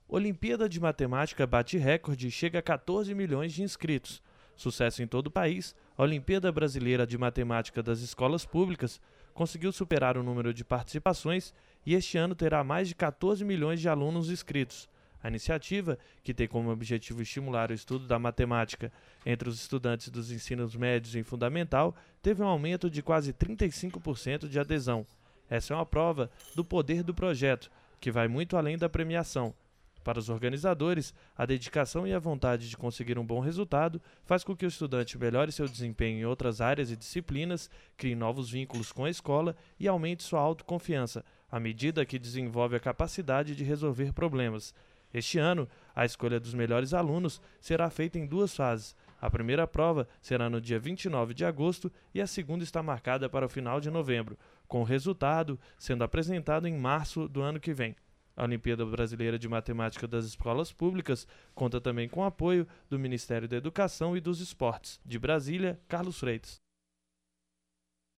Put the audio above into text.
Olimpíada de Matemática bate recorde e chega a 14 milhões de inscritos. Sucesso em todo o país, a Olimpíada Brasileira de Matemática das Escolas Públicas conseguiu superar o número de participações e este ano terá mais de 14 milhões de alunos inscritos. A iniciativa, que tem como objetivo estimular o estudo da matemática entre os estudantes dos ensinos médios e fundamental, teve um aumento de quase 35% de adesão. Essa é uma prova do poder do projeto, que vai muito além da premiação. Para os organizadores, a dedicação e a vontade de conseguir um bom resultado faz com que o estudante melhore seu desempenho em outras áreas e disciplinas, crie novos vínculos com a escola e aumente sua autoconfiança, à medida que desenvolve a capacidade de resolver problemas. Este ano, a escolha dos melhores alunos será feita em duas fases. A primeira prova será no dia 29 de agosto e a segunda está marcada para o final de novembro, com o resultado sendo apresentado em março do ano que vem. A Olimpíada Brasileira de Matemática das Escolas Públicas conta também com o apoio do Ministério da Educação e dos Esportes. De Brasília, Carlos Freitas.